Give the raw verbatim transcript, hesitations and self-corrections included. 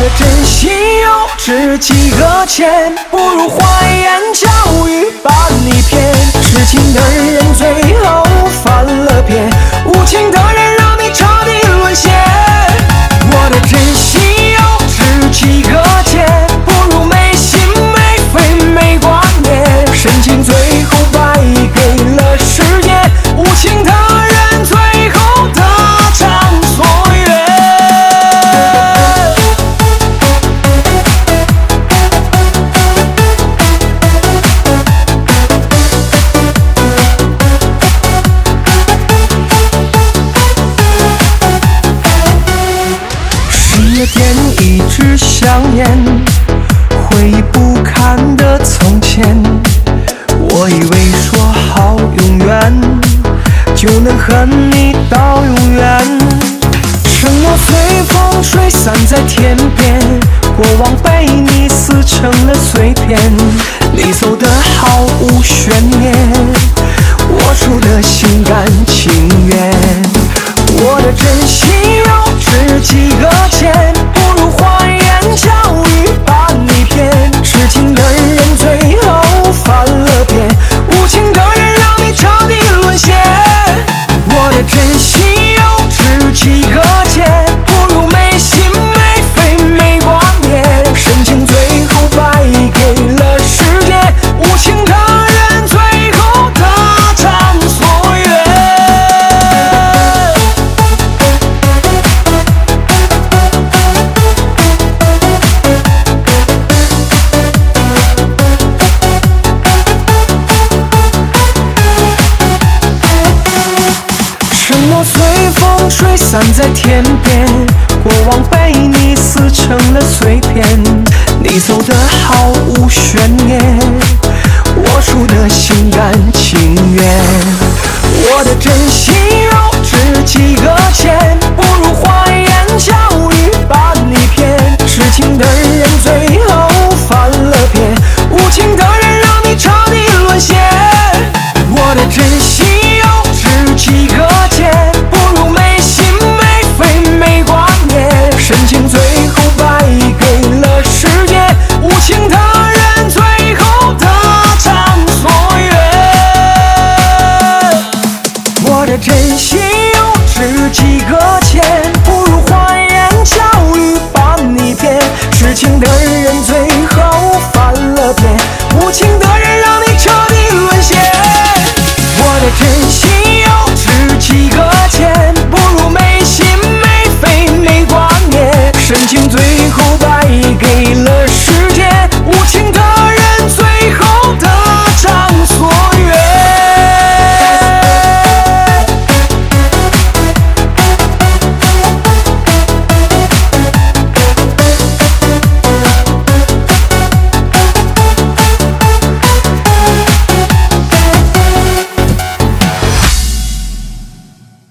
的真心有值几个钱，不如花言巧语把你骗。痴情的人最后翻了篇，无情的人让你彻底沦陷。我的真心有值几个钱，不如没心没肺没挂念。深情最后败给了时间，无情的人最后得偿所愿。十点一直想念，回忆不堪的从前。我以为说好永远，就能和你到永远。承诺随风吹散在天边，过往被你撕成了碎片。你走得毫无悬念，我输得心甘情愿。我的真心有值几个钱，不如花言巧语把你骗。痴情的人最后翻了篇，无情的人让你彻底沦陷。我的真心有值几个钱，不如没心没肺没挂念。深情最后败给了时间，无情的人最后得偿所愿。承诺随风吹散在天边，过往被你撕成了碎片。你走得毫